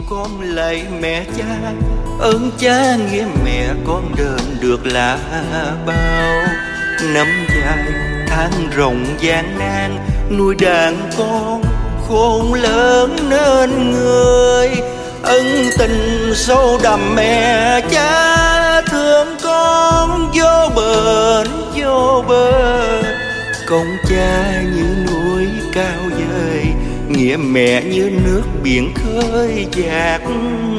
con lạy mẹ cha, ơn cha nghĩa mẹ con đền được là bao. Năm dài tháng rộng gian nan, nuôi đàn con khôn lớn nên người. Ân tình sâu đậm mẹ cha thương con vô bền vô bờ. Công cha như núi cao dời, nghĩa mẹ như nước biển khơi dạt